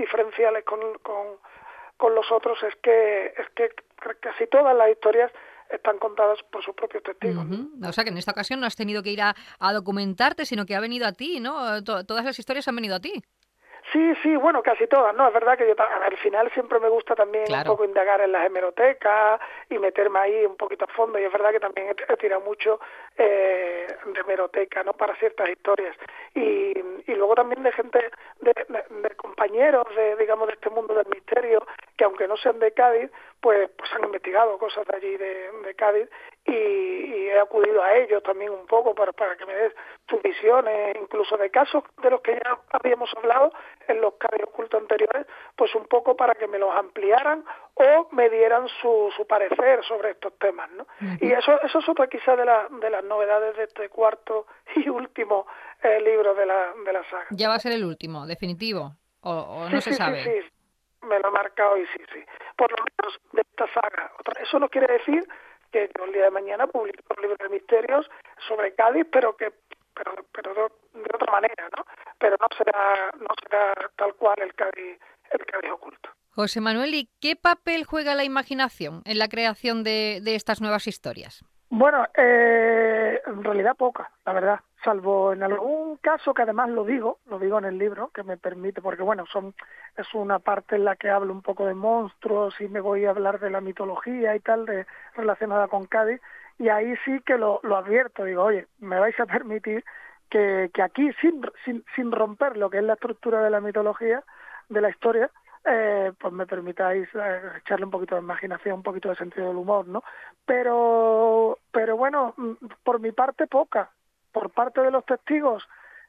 diferenciales con, con, con los otros es que es que casi todas las historias están contadas por sus propios testigos. ¿no? Uh-huh. O sea, que en esta ocasión no has tenido que ir a, a documentarte, sino que ha venido a ti, ¿no? To- todas las historias han venido a ti. Sí, sí, bueno, casi todas, ¿no? Es verdad que yo ta- al final siempre me gusta también Claro. un poco indagar en las hemerotecas y meterme ahí un poquito a fondo, y es verdad que también he, he tirado mucho eh, de hemeroteca, ¿no? Para ciertas historias. Y, y luego también de gente, de, de, de compañeros, de digamos, de este mundo del misterio, que aunque no sean de Cádiz, pues, pues han investigado cosas de allí, de, de Cádiz, y, y he acudido a ellos también un poco para, para que me des sus visiones, incluso de casos de los que ya habíamos hablado en los Cádiz Ocultos anteriores, pues un poco para que me los ampliaran o me dieran su, su parecer sobre estos temas, ¿no? Uh-huh. Y eso eso es otra quizá de, la, de las novedades de este cuarto y último eh, libro de la, de la saga. Ya va a ser el último, definitivo, o, o sí, no se sí, sabe. Sí, sí, me lo he marcado y sí, sí. Por lo menos de esta saga. Otra, eso no quiere decir que yo el día de mañana publique un libro de misterios sobre Cádiz, pero que pero pero de, de otra manera, ¿no? Pero no será no será tal cual el Cádiz el Cádiz oculto. José Manuel, ¿y qué papel juega la imaginación en la creación de, de estas nuevas historias? Bueno, eh, en realidad poca, la verdad, salvo en algún caso que además lo digo, lo digo en el libro, que me permite, porque bueno, son es una parte en la que hablo un poco de monstruos y me voy a hablar de la mitología y tal, de relacionada con Cádiz, y ahí sí que lo, lo advierto, digo, oye, me vais a permitir que, que aquí, sin, sin, sin romper lo que es la estructura de la mitología, de la historia, Eh, pues me permitáis eh, echarle un poquito de imaginación, un poquito de sentido del humor, ¿no? Pero, pero bueno, por mi parte poca. Por parte de los testigos,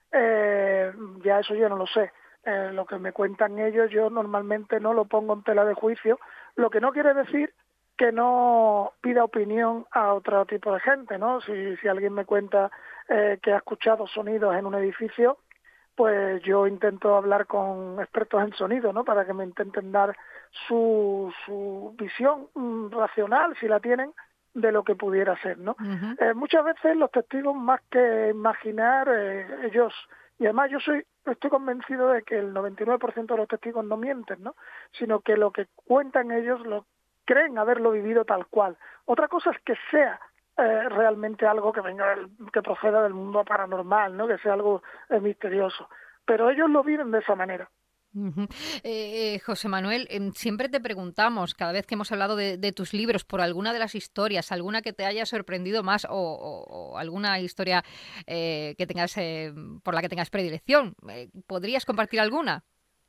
eh, ya eso yo no lo sé. Eh, lo que me cuentan ellos yo normalmente no lo pongo en tela de juicio, lo que no quiere decir que no pida opinión a otro tipo de gente, ¿no? Si, si alguien me cuenta eh, que ha escuchado sonidos en un edificio, pues yo intento hablar con expertos en sonido, ¿no? Para que me intenten dar su, su visión mm, racional, si la tienen, de lo que pudiera ser, ¿no? Uh-huh. Eh, muchas veces los testigos, más que imaginar, eh, ellos, y además yo soy estoy convencido de que el noventa y nueve por ciento de los testigos no mienten, ¿no? Sino que lo que cuentan ellos lo creen haberlo vivido tal cual. Otra cosa es que sea Eh, realmente algo que venga que proceda del mundo paranormal, ¿no? Que sea algo eh, misterioso, pero ellos lo viven de esa manera. Uh-huh. eh, eh, José Manuel, eh, siempre te preguntamos, cada vez que hemos hablado de, de tus libros, por alguna de las historias, alguna que te haya sorprendido más o, o, o alguna historia eh, que tengas eh, por la que tengas predilección, eh, ¿podrías compartir alguna?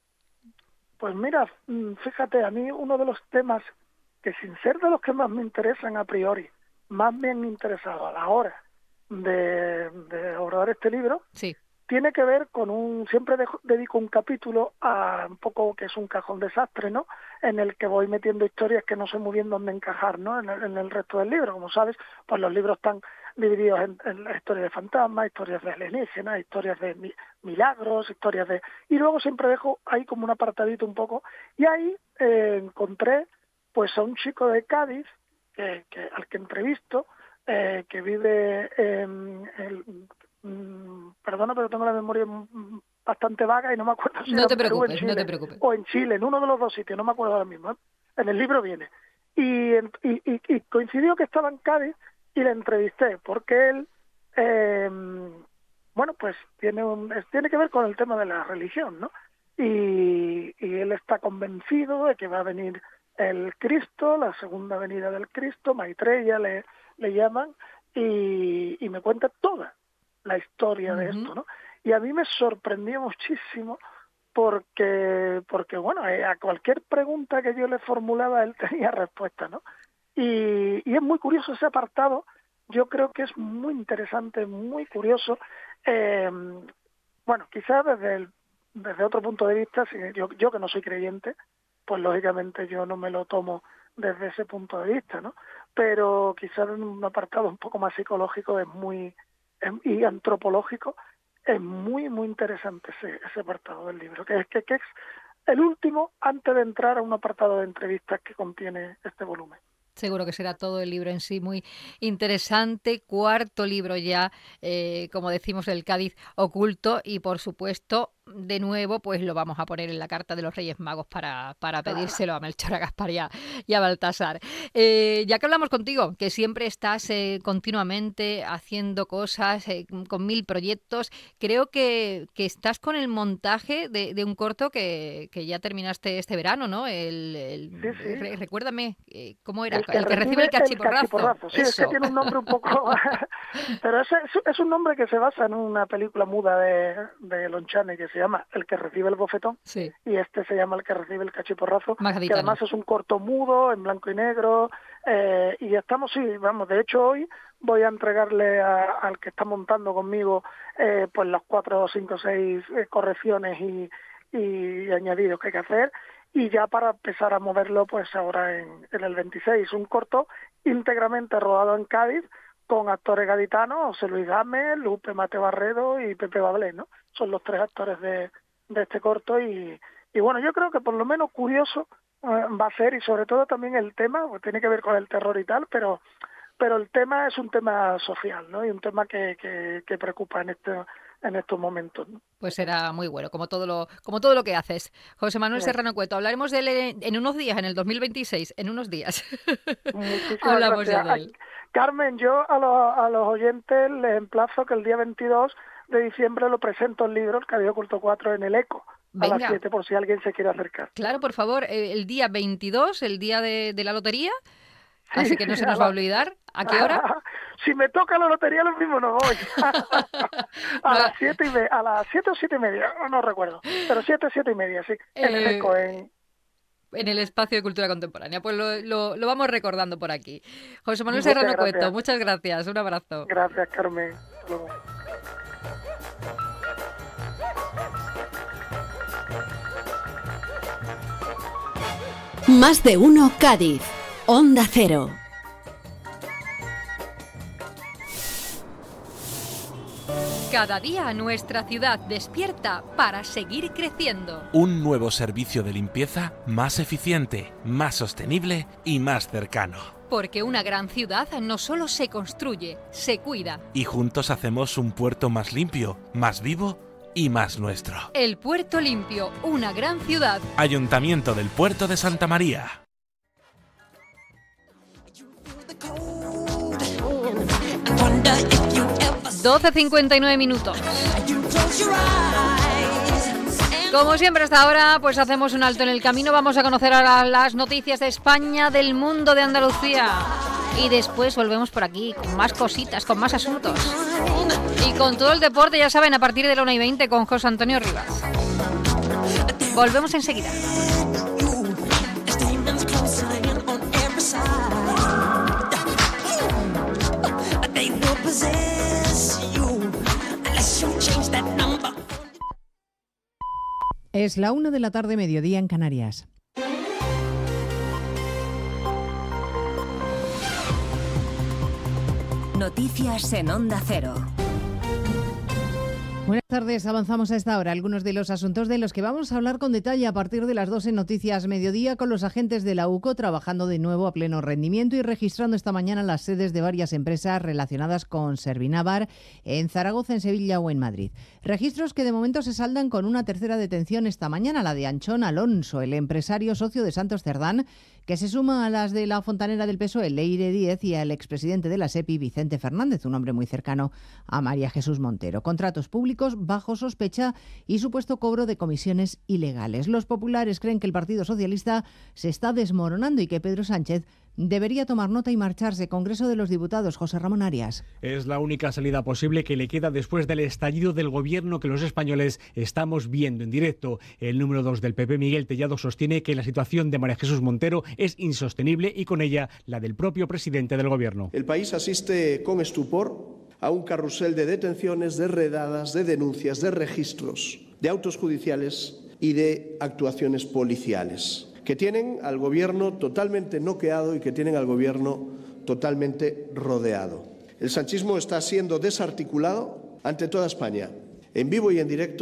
Pues mira, fíjate, a mí uno de los temas que, sin ser de los que más me interesan a priori, más me han interesado a la hora de, de abordar este libro, sí. Tiene que ver con un, siempre dejo, dedico un capítulo a un poco que es un cajón desastre, ¿no? En el que voy metiendo historias que no sé muy bien dónde encajar, ¿no? En el, en el resto del libro, como sabes, pues los libros están divididos en, en historias de fantasmas, historias de alienígenas, historias de mi, milagros, historias de... Y luego siempre dejo ahí como un apartadito un poco, y ahí eh, encontré pues a un chico de Cádiz, Que, que al que entrevisto, eh, que vive en el, mm, perdona, pero tengo la memoria bastante vaga y no me acuerdo si no era te en Perú, preocupes, en Chile, no te preocupes. o en Chile, en uno de los dos sitios, no me acuerdo ahora mismo, ¿eh? En el libro viene. Y, y, y, y coincidió que estaba en Cádiz y le entrevisté, porque él, eh, bueno, pues tiene, un, tiene que ver con el tema de la religión, ¿no? Y, y él está convencido de que va a venir el Cristo, la segunda venida del Cristo, Maitreya le, le llaman, y, y me cuenta toda la historia uh-huh. de esto, ¿no? Y a mí me sorprendió muchísimo porque, porque bueno, a cualquier pregunta que yo le formulaba él tenía respuesta, ¿no? Y, y es muy curioso ese apartado, yo creo que es muy interesante, muy curioso, eh, bueno, quizás desde, el, desde otro punto de vista, yo, yo que no soy creyente, pues lógicamente yo no me lo tomo desde ese punto de vista, ¿no? Pero quizás en un apartado un poco más psicológico es muy es, y antropológico es muy muy interesante ese, ese apartado del libro, que es que, que es el último antes de entrar a un apartado de entrevistas que contiene este volumen. Seguro que será todo el libro en sí muy interesante. Cuarto libro ya, eh, como decimos, del Cádiz oculto, y por supuesto de nuevo, pues lo vamos a poner en la carta de los Reyes Magos para, para pedírselo a Melchor, a Gaspar y a, y a Baltasar. Eh, ya que hablamos contigo, que siempre estás eh, continuamente haciendo cosas, eh, con mil proyectos, creo que, que estás con el montaje de, de un corto que, que ya terminaste este verano, ¿no? El, el Sí, sí. re- recuérdame, eh, ¿cómo era? El que, el que recibe el cachiporrazo. cachiporrazo. Sí, es que Eso. tiene un nombre un poco... Pero es, es, es un nombre que se basa en una película muda de, de Lonchane que se llama El que recibe el bofetón. Sí. Y este se llama El que recibe el cachiporrazo. Más Que gaditano. además es un corto mudo, en blanco y negro. Eh, y estamos, sí, vamos, de hecho hoy voy a entregarle a- al que está montando conmigo eh, pues las cuatro, cinco, seis eh, correcciones y, y añadidos que hay que hacer. Y ya para empezar a moverlo, pues ahora en, en el veintiséis, un corto íntegramente rodado en Cádiz, con actores gaditanos, José Luis Gámez, Lupe Mateo Barredo y Pepe Bablé, ¿no? Son los tres actores de, de este corto y, y bueno, yo creo que por lo menos curioso eh, va a ser, y sobre todo también el tema, pues tiene que ver con el terror y tal, pero pero el tema es un tema social, ¿no? Y un tema que, que, que preocupa en este en estos momentos, ¿no? Pues será muy bueno, como todo lo como todo lo que haces. José Manuel Sí. Serrano Cueto, hablaremos de él en, en unos días, en el dos mil veintiséis, en unos días. Muchísimas Hablamos gracias. ya de él. Ay, Carmen, yo a los, a los oyentes les emplazo que el día veintidós de diciembre lo presento el libro, El Cádiz Oculto cuatro, en el Eco, a Venga. las siete, por si alguien se quiere acercar. Claro, por favor, eh, el día veintidós, el día de, de la lotería, así Sí, que no se a nos va a la- olvidar. ¿A qué hora? Si me toca la lotería, lo mismo no voy. a las siete y me- a las siete o siete y media, no recuerdo, pero siete, siete y media, sí, en el Eh, Eco, en... En el espacio de cultura contemporánea. Pues lo, lo, lo vamos recordando por aquí. José Manuel Muchas Serrano gracias. Cueto, muchas gracias. Un abrazo. Gracias, Carmen. Hasta luego. Más de uno Cádiz. Onda Cero. Cada día nuestra ciudad despierta para seguir creciendo. Un nuevo servicio de limpieza más eficiente, más sostenible y más cercano. Porque una gran ciudad no solo se construye, se cuida. Y juntos hacemos un puerto más limpio, más vivo y más nuestro. El Puerto Limpio, una gran ciudad. Ayuntamiento del Puerto de Santa María. doce cincuenta y nueve minutos. Como siempre hasta ahora, pues hacemos un alto en el camino. Vamos a conocer ahora las noticias de España, del mundo, de Andalucía. Y después volvemos por aquí con más cositas, con más asuntos. Y con todo el deporte, ya saben, a partir de la una y veinte con José Antonio Rivas. Volvemos enseguida. Es la una de la tarde, mediodía en Canarias. Noticias en Onda Cero. Buenas tardes, avanzamos a esta hora algunos de los asuntos de los que vamos a hablar con detalle a partir de las dos en Noticias Mediodía, con los agentes de la U C O trabajando de nuevo a pleno rendimiento y registrando esta mañana las sedes de varias empresas relacionadas con Servinavar en Zaragoza, en Sevilla o en Madrid. Registros que de momento se saldan con una tercera detención esta mañana, la de Anchón Alonso, el empresario socio de Santos Cerdán, que se suma a las de la fontanera del P S O E, Leire Díez, y al expresidente de la SEPI, Vicente Fernández, un hombre muy cercano a María Jesús Montero. Contratos públicos bajo sospecha y supuesto cobro de comisiones ilegales. Los populares creen que el Partido Socialista se está desmoronando y que Pedro Sánchez debería tomar nota y marcharse. Congreso de los Diputados, José Ramón Arias. Es la única salida posible que le queda después del estallido del gobierno que los españoles estamos viendo en directo. El número dos del P P, Miguel Tellado, sostiene que la situación de María Jesús Montero es insostenible y con ella la del propio presidente del gobierno. El país asiste con estupor a un carrusel de detenciones, de redadas, de denuncias, de registros, de autos judiciales y de actuaciones policiales, que tienen al gobierno totalmente noqueado y que tienen al gobierno totalmente rodeado. El sanchismo está siendo desarticulado ante toda España, en vivo y en directo,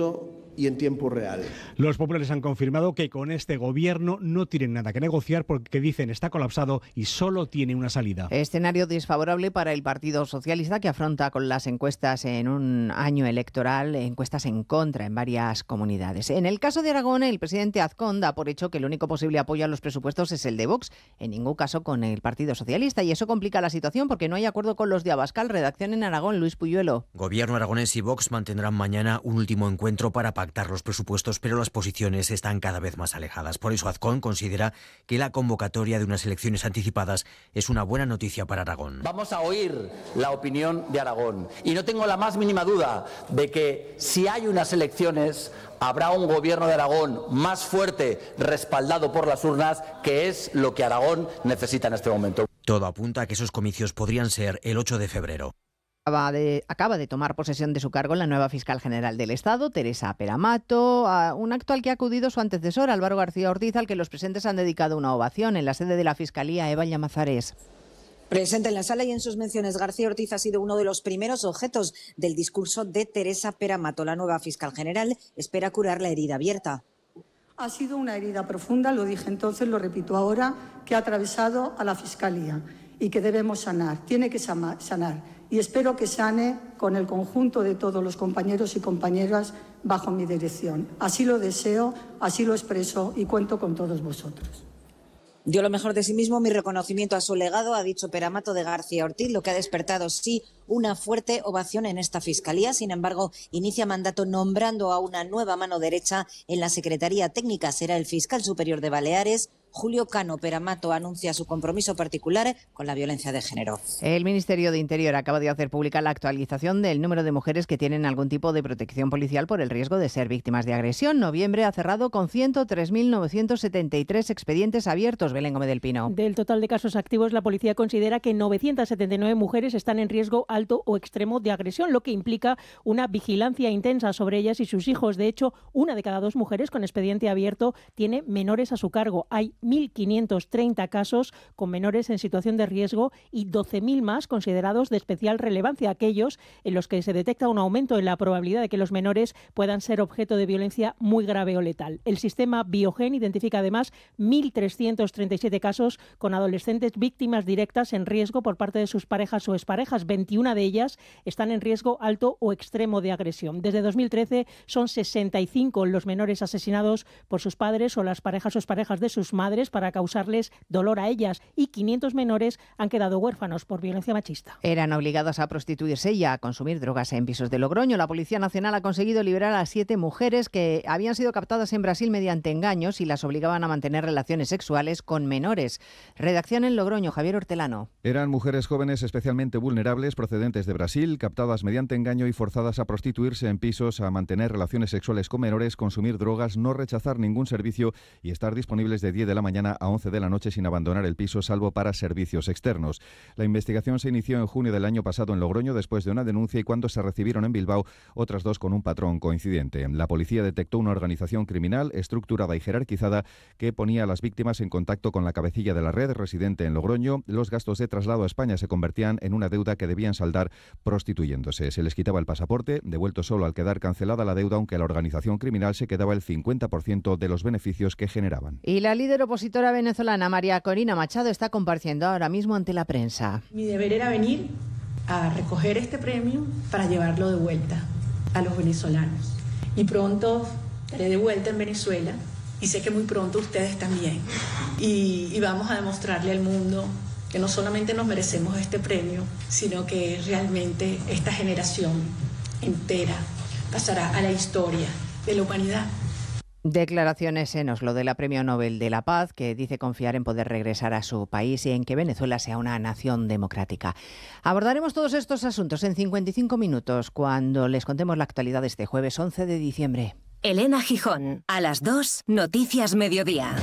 y en tiempo real. Los populares han confirmado que con este gobierno no tienen nada que negociar porque dicen está colapsado y solo tiene una salida. Escenario desfavorable para el Partido Socialista, que afronta con las encuestas en un año electoral, encuestas en contra en varias comunidades. En el caso de Aragón, el presidente Azcón da por hecho que el único posible apoyo a los presupuestos es el de Vox, en ningún caso con el Partido Socialista, y eso complica la situación porque no hay acuerdo con los de Abascal. Redacción en Aragón, Luis Puyuelo. Gobierno aragonés y Vox mantendrán mañana un último encuentro para pactar los presupuestos, pero las posiciones están cada vez más alejadas. Por eso Azcón considera que la convocatoria de unas elecciones anticipadas es una buena noticia para Aragón. Vamos a oír la opinión de Aragón y no tengo la más mínima duda de que si hay unas elecciones habrá un gobierno de Aragón más fuerte, respaldado por las urnas, que es lo que Aragón necesita en este momento. Todo apunta a que esos comicios podrían ser el ocho de febrero. Acaba de, acaba de tomar posesión de su cargo la nueva fiscal general del Estado, Teresa Peramato, a un acto al que ha acudido su antecesor, Álvaro García Ortiz, al que los presentes han dedicado una ovación en la sede de la Fiscalía. Eva Llamazares. Presente en la sala y en sus menciones, García Ortiz ha sido uno de los primeros objetos del discurso de Teresa Peramato. La nueva fiscal general espera curar la herida abierta. Ha sido una herida profunda, lo dije entonces, lo repito ahora, que ha atravesado a la Fiscalía y que debemos sanar. Tiene que sanar. Y espero que sane con el conjunto de todos los compañeros y compañeras bajo mi dirección. Así lo deseo, así lo expreso y cuento con todos vosotros. Dio lo mejor de sí mismo, mi reconocimiento a su legado, ha dicho Peramato de García Ortiz, lo que ha despertado, sí, una fuerte ovación en esta Fiscalía. Sin embargo, inicia mandato nombrando a una nueva mano derecha en la Secretaría Técnica. Será el fiscal superior de Baleares, Julio Cano. Peramato anuncia su compromiso particular con la violencia de género. El Ministerio de Interior acaba de hacer pública la actualización del número de mujeres que tienen algún tipo de protección policial por el riesgo de ser víctimas de agresión. Noviembre ha cerrado con ciento tres mil novecientos setenta y tres expedientes abiertos. Belén Gómez del Pino. Del total de casos activos, la policía considera que novecientas setenta y nueve mujeres están en riesgo alto o extremo de agresión, lo que implica una vigilancia intensa sobre ellas y sus hijos. De hecho, una de cada dos mujeres con expediente abierto tiene menores a su cargo. Hay mil quinientos treinta casos con menores en situación de riesgo y doce mil más considerados de especial relevancia, aquellos en los que se detecta un aumento en la probabilidad de que los menores puedan ser objeto de violencia muy grave o letal. El sistema Biogen identifica además mil trescientos treinta y siete casos con adolescentes víctimas directas en riesgo por parte de sus parejas o exparejas. veintiuna de ellas están en riesgo alto o extremo de agresión. Desde dos mil trece son sesenta y cinco los menores asesinados por sus padres o las parejas o exparejas de sus madres para causarles dolor a ellas, y quinientos menores han quedado huérfanos por violencia machista. Eran obligados a prostituirse y a consumir drogas en pisos de Logroño. La Policía Nacional ha conseguido liberar a siete mujeres que habían sido captadas en Brasil mediante engaños y las obligaban a mantener relaciones sexuales con menores. Redacción en Logroño, Javier Hortelano. Eran mujeres jóvenes especialmente vulnerables procedentes de Brasil, captadas mediante engaño y forzadas a prostituirse en pisos, a mantener relaciones sexuales con menores, consumir drogas, no rechazar ningún servicio y estar disponibles de diez de la mañana a once de la noche sin abandonar el piso, salvo para servicios externos. La investigación se inició en junio del año pasado en Logroño después de una denuncia y cuando se recibieron en Bilbao otras dos con un patrón coincidente. La policía detectó una organización criminal estructurada y jerarquizada que ponía a las víctimas en contacto con la cabecilla de la red residente en Logroño. Los gastos de traslado a España se convertían en una deuda que debían saldar prostituyéndose. Se les quitaba el pasaporte, devuelto solo al quedar cancelada la deuda, aunque la organización criminal se quedaba el cincuenta por ciento de los beneficios que generaban. Y la líder opositora venezolana María Corina Machado está compareciendo ahora mismo ante la prensa. Mi deber era venir a recoger este premio para llevarlo de vuelta a los venezolanos. Y pronto estaré de vuelta en Venezuela y sé que muy pronto ustedes también. Y, y vamos a demostrarle al mundo que no solamente nos merecemos este premio, sino que realmente esta generación entera pasará a la historia de la humanidad. Declaraciones en Oslo de la Premio Nobel de la Paz, que dice confiar en poder regresar a su país y en que Venezuela sea una nación democrática. Abordaremos todos estos asuntos en cincuenta y cinco minutos cuando les contemos la actualidad de este jueves once de diciembre. Elena Gijón, a las dos, Noticias Mediodía.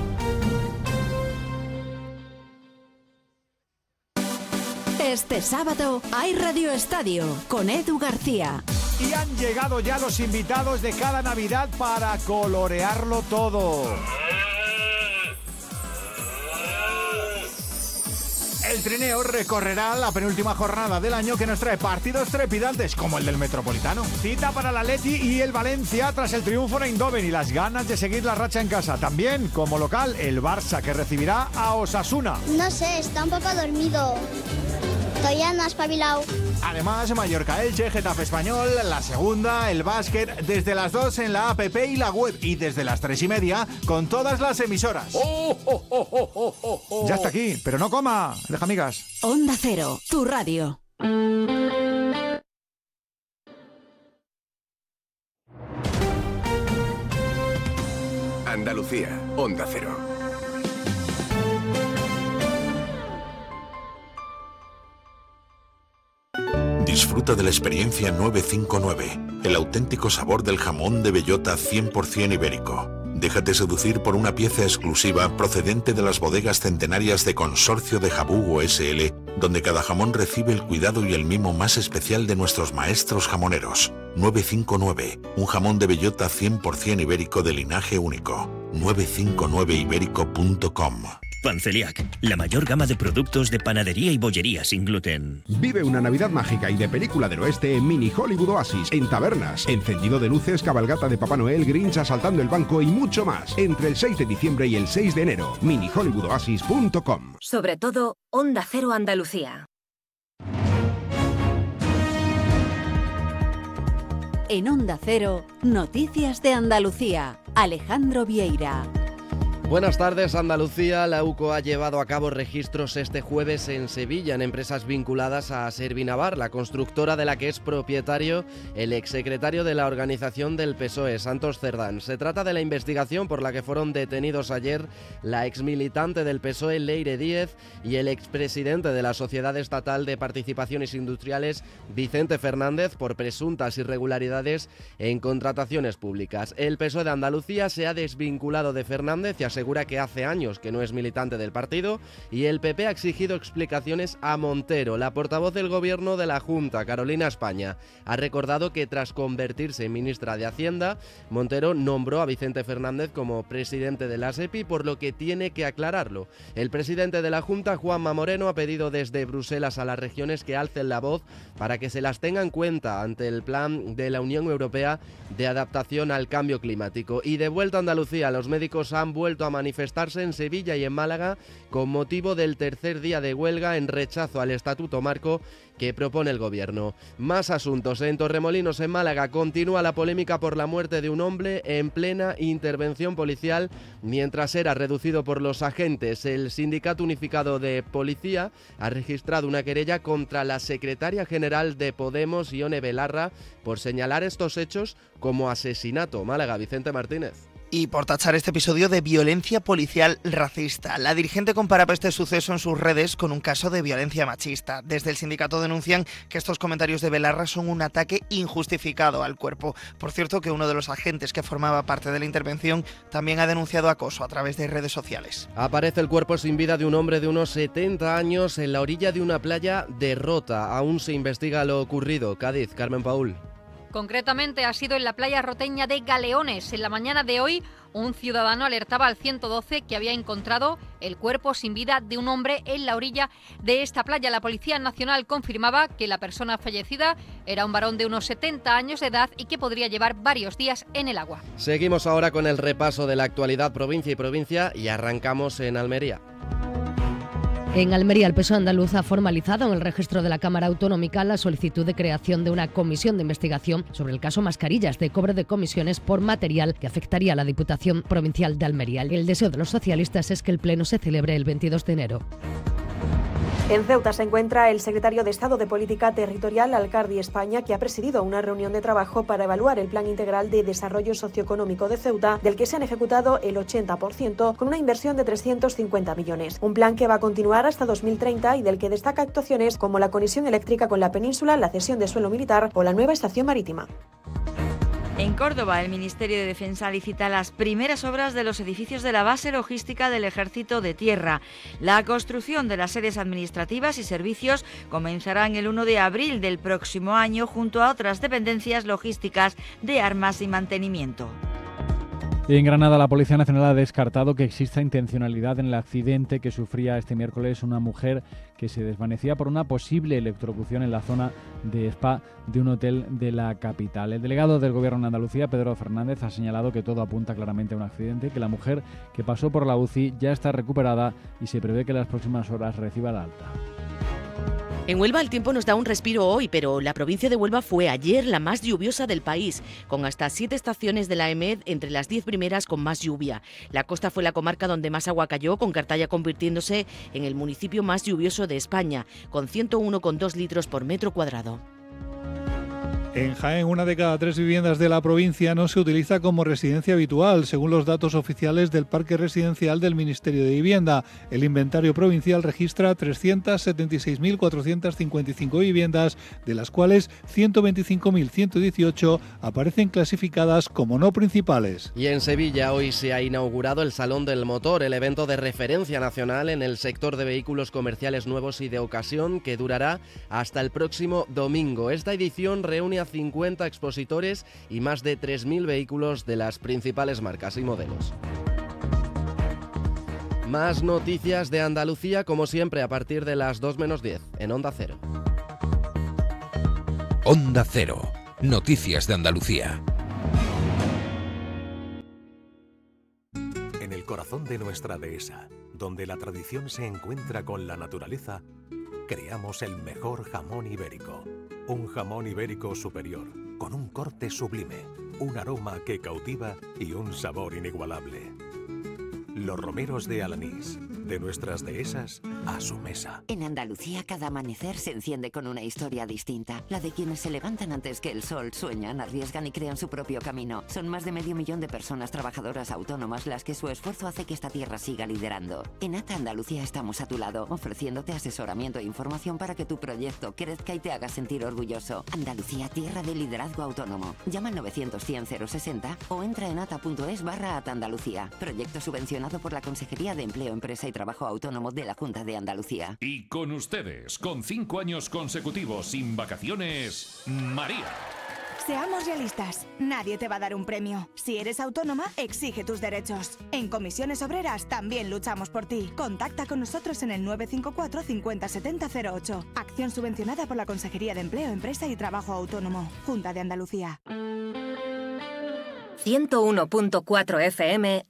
Este sábado hay Radio Estadio con Edu García. Y han llegado ya los invitados de cada Navidad para colorearlo todo. El trineo recorrerá la penúltima jornada del año, que nos trae partidos trepidantes como el del Metropolitano. Cita para el Atleti y el Valencia tras el triunfo en Eindhoven y las ganas de seguir la racha en casa. También, como local, el Barça, que recibirá a Osasuna. No sé, está un poco dormido. Todavía no ha espabilado. Además, Mallorca-Elche, Getafe Español, la segunda, el básquet, desde las dos en la app y la web, y desde las tres y media con todas las emisoras. Oh, oh, oh, oh, oh, oh, oh. Ya está aquí, pero no coma. Deja amigas. Onda Cero, tu radio. Andalucía, Onda Cero. Disfruta de la experiencia nueve cinco nueve, el auténtico sabor del jamón de bellota cien por ciento ibérico. Déjate seducir por una pieza exclusiva procedente de las bodegas centenarias de Consorcio de Jabugo S L, donde cada jamón recibe el cuidado y el mimo más especial de nuestros maestros jamoneros. nueve cinco nueve, un jamón de bellota cien por ciento ibérico de linaje único. nueve cinco nueve ibérico punto com. Panceliac, la mayor gama de productos de panadería y bollería sin gluten. Vive una Navidad mágica y de película del oeste en Mini Hollywood Oasis, en tabernas, encendido de luces, cabalgata de Papá Noel, Grinch asaltando el banco y mucho más. Entre el seis de diciembre y el seis de enero. mini hollywood oasis punto com. Sobre todo, Onda Cero Andalucía. En Onda Cero, Noticias de Andalucía. Alejandro Vieira. Buenas tardes, Andalucía. La U C O ha llevado a cabo registros este jueves en Sevilla en empresas vinculadas a Servinavar, la constructora de la que es propietario el exsecretario de la organización del P S O E, Santos Cerdán. Se trata de la investigación por la que fueron detenidos ayer la exmilitante del P S O E, Leire Díez, y el expresidente de la Sociedad Estatal de Participaciones Industriales, Vicente Fernández, por presuntas irregularidades en contrataciones públicas. El P S O E de Andalucía se ha desvinculado de Fernández y asegura que hace años que no es militante del partido, y el P P ha exigido explicaciones a Montero. La portavoz del Gobierno de la Junta, Carolina España, ha recordado que tras convertirse en ministra de Hacienda, Montero nombró a Vicente Fernández como presidente de la SEPI, por lo que tiene que aclararlo. El presidente de la Junta, Juanma Moreno, ha pedido desde Bruselas a las regiones que alcen la voz para que se las tenga en cuenta ante el plan de la Unión Europea de adaptación al cambio climático. Y de vuelta a Andalucía, los médicos han vuelto a manifestarse en Sevilla y en Málaga con motivo del tercer día de huelga en rechazo al estatuto marco que propone el gobierno. Más asuntos. En Torremolinos, en Málaga, continúa la polémica por la muerte de un hombre en plena intervención policial mientras era reducido por los agentes. El Sindicato Unificado de Policía ha registrado una querella contra la secretaria general de Podemos, Ione Belarra, por señalar estos hechos como asesinato. Málaga, Vicente Martínez. Y por tachar este episodio de violencia policial racista. La dirigente compara este suceso en sus redes con un caso de violencia machista. Desde el sindicato denuncian que estos comentarios de Belarra son un ataque injustificado al cuerpo. Por cierto, que uno de los agentes que formaba parte de la intervención también ha denunciado acoso a través de redes sociales. Aparece el cuerpo sin vida de un hombre de unos setenta años en la orilla de una playa de Rota. Aún se investiga lo ocurrido. Cádiz, Carmen Paúl. Concretamente ha sido en la playa roteña de Galeones. En la mañana de hoy, un ciudadano alertaba al ciento doce que había encontrado el cuerpo sin vida de un hombre en la orilla de esta playa. La Policía Nacional confirmaba que la persona fallecida era un varón de unos setenta años de edad y que podría llevar varios días en el agua. Seguimos ahora con el repaso de la actualidad provincia y provincia y arrancamos en Almería. En Almería, el P S O E andaluz ha formalizado en el registro de la Cámara Autonómica la solicitud de creación de una comisión de investigación sobre el caso Mascarillas, de cobro de comisiones por material que afectaría a la Diputación Provincial de Almería. El deseo de los socialistas es que el pleno se celebre el veintidós de enero. En Ceuta se encuentra el secretario de Estado de Política Territorial, Alcardi España, que ha presidido una reunión de trabajo para evaluar el Plan Integral de Desarrollo Socioeconómico de Ceuta, del que se han ejecutado el ochenta por ciento, con una inversión de trescientos cincuenta millones. Un plan que va a continuar hasta dos mil treinta y del que destaca actuaciones como la conexión eléctrica con la península, la cesión de suelo militar o la nueva estación marítima. En Córdoba, el Ministerio de Defensa licita las primeras obras de los edificios de la base logística del Ejército de Tierra. La construcción de las sedes administrativas y servicios comenzarán el uno de abril del próximo año junto a otras dependencias logísticas de armas y mantenimiento. En Granada, la Policía Nacional ha descartado que exista intencionalidad en el accidente que sufría este miércoles una mujer que se desvanecía por una posible electrocución en la zona de spa de un hotel de la capital. El delegado del Gobierno en Andalucía, Pedro Fernández, ha señalado que todo apunta claramente a un accidente, que la mujer que pasó por la U C I ya está recuperada y se prevé que en las próximas horas reciba la alta. En Huelva el tiempo nos da un respiro hoy, pero la provincia de Huelva fue ayer la más lluviosa del país, con hasta siete estaciones de la E M E D entre las diez primeras con más lluvia. La costa fue la comarca donde más agua cayó, con Cartaya convirtiéndose en el municipio más lluvioso de España, con ciento uno coma dos litros por metro cuadrado. En Jaén, una de cada tres viviendas de la provincia no se utiliza como residencia habitual, según los datos oficiales del Parque Residencial del Ministerio de Vivienda. El inventario provincial registra trescientas setenta y seis mil cuatrocientas cincuenta y cinco viviendas, de las cuales ciento veinticinco mil ciento dieciocho aparecen clasificadas como no principales. Y en Sevilla hoy se ha inaugurado el Salón del Motor, el evento de referencia nacional en el sector de vehículos comerciales nuevos y de ocasión, que durará hasta el próximo domingo. Esta edición reúne a cincuenta expositores y más de tres mil vehículos de las principales marcas y modelos. Más noticias de Andalucía, como siempre, a partir de las dos menos diez, en Onda Cero. Onda Cero. Noticias de Andalucía. En el corazón de nuestra dehesa, donde la tradición se encuentra con la naturaleza, creamos el mejor jamón ibérico. Un jamón ibérico superior, con un corte sublime, un aroma que cautiva y un sabor inigualable. Los romeros de Alanís, de nuestras dehesas a su mesa. En Andalucía cada amanecer se enciende con una historia distinta. La de quienes se levantan antes que el sol, sueñan, arriesgan y crean su propio camino. Son más de medio millón de personas trabajadoras autónomas las que su esfuerzo hace que esta tierra siga liderando. En ATA Andalucía estamos a tu lado, ofreciéndote asesoramiento e información para que tu proyecto crezca y te haga sentir orgulloso. Andalucía, tierra de liderazgo autónomo. Llama al novecientos cien cero sesenta o entra en ata.es barra ATA Andalucía. Proyecto subvencionado por la Consejería de Empleo, Empresa y Trabajo Autónomo de la Junta de Andalucía. Y con ustedes, con cinco años consecutivos sin vacaciones, María. Seamos realistas, nadie te va a dar un premio. Si eres autónoma, exige tus derechos. En Comisiones Obreras también luchamos por ti. Contacta con nosotros en el nueve cinco cuatro cincuenta setenta cero ocho. Acción subvencionada por la Consejería de Empleo, Empresa y Trabajo Autónomo, Junta de Andalucía. ciento uno punto cuatro F M,